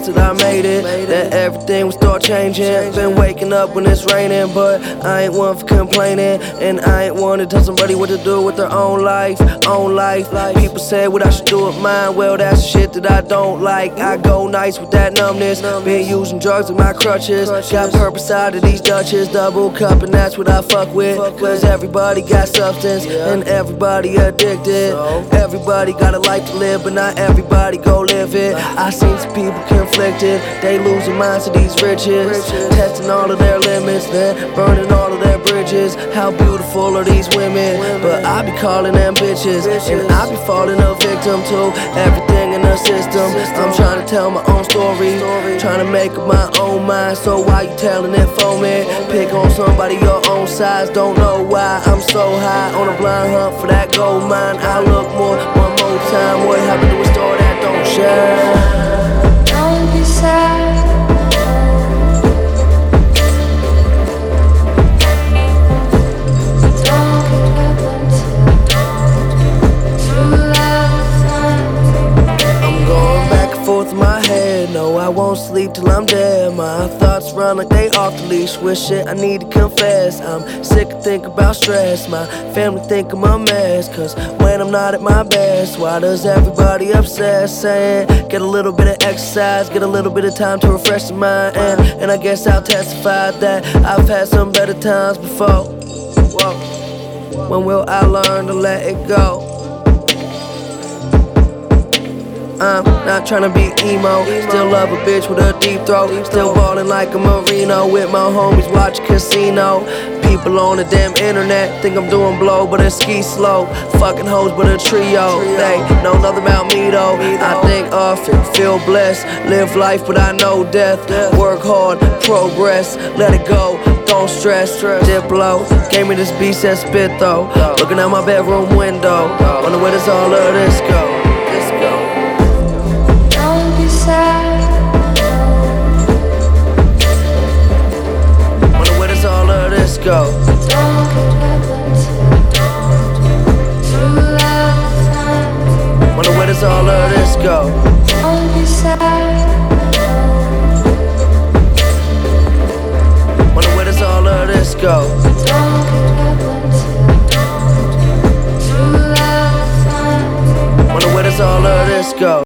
once that I made it, that everything would start changing. Been waking up when it's raining, but I ain't one for complaining, and I ain't one to tell somebody what to do with their own life. People say what I should do with mine, well that's shit that I don't like. I go nice with that numbness, been using drugs with my crutches. Got purpose out of these Dutches, double cup, and that's what I fuck with. Cause everybody got substance, and everybody addicted. Everybody got a life to live, but not everybody go live it. I seen some people conflicted, they losing minds to these riches, testing all of their limits, then burning all of their bridges. How beautiful are these women, but I be calling them bitches, and I be falling a victim to everything in the system. I'm trying to tell my own story, trying to make up my own mind, so why you telling it for me? Pick on somebody your own size, don't know why I'm so high on a blind hunt for that gold mine. I look more, one more time, what happened to a store that don't shine? Don't be sad. No, I won't sleep till I'm dead. My thoughts run like they off the leash. With shit I need to confess, I'm sick of thinking about stress. My family think I'm a mess, cause when I'm not at my best, why does everybody obsess? Saying get a little bit of exercise, get a little bit of time to refresh the mind, and I guess I'll testify that I've had some better times before. Whoa. When will I learn to let it go? I'm not tryna be emo, still love a bitch with a deep throat, still ballin' like a Marino with my homies watching Casino. People on the damn internet think I'm doing blow, but it's ski slow. Fucking hoes but a trio, they know nothing about me though. I think often, feel blessed, live life but I know death. Work hard, progress, let it go, don't stress. Diplo gave me this beat, said spit though. Looking out my bedroom window, wonder where does all of this go? Wonder where does all of this go? Wonder where does all of this go? Don't be sad. Wonder where does all of this go? Wonder where does all of this go?